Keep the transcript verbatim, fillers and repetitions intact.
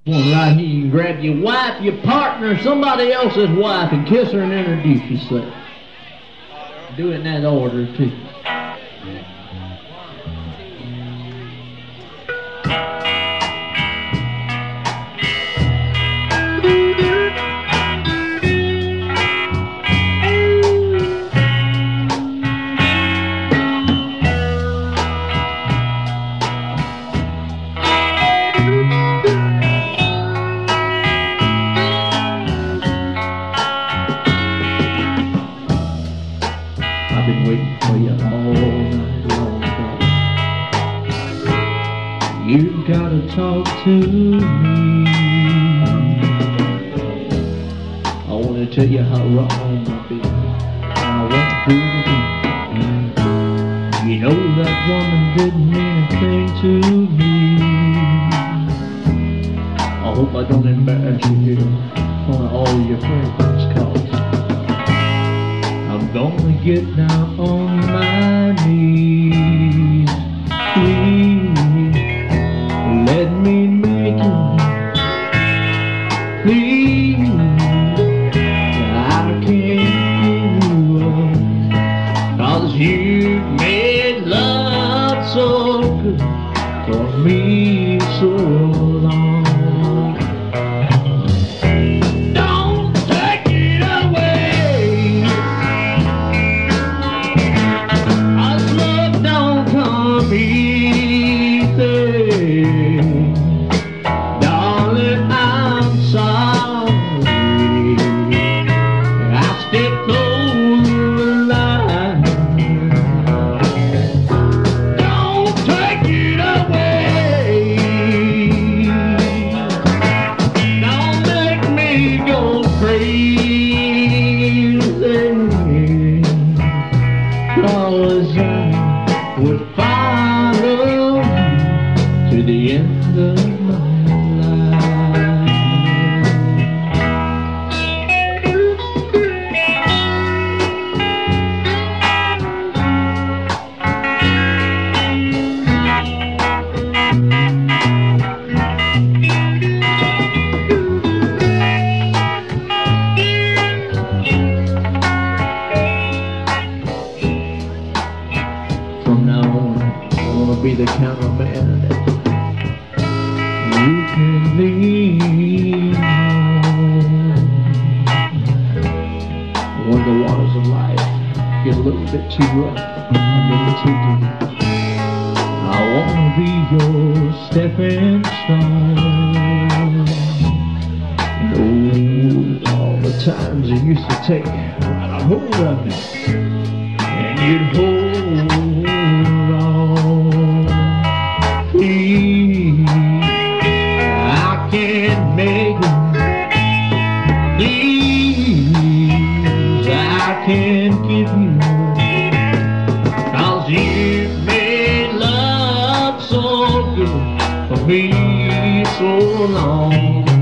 One right here, you can grab your wife, your partner, somebody else's wife, and kiss her and introduce yourself. Do it in that order, too. I've been waiting for you all night long, darling. You've gotta talk to me. I wanna tell you how wrong I've been, and I went through the deep. You know that woman didn't mean a thing to me. I hope I don't embarrass you here in front of all your friends, 'cause I'm gonna get down on my knees. Please, let me make it. Please, I can't give you up, 'cause you made love so good for me so long. Darling, I'm sorry. I stepped over the line. Don't take it away. Don't make me go crazy, 'cause I would follow to the end of my From now on, I wanna be the cameraman that you can lean on. When the waters of life get a little bit too rough, a little too deep, I wanna be your stepping stone. And oh, all the times you used to take right a hold of me, and you'd hold on. Please, I can't make it. Please, I can't give you, 'cause you made love so good for me so long.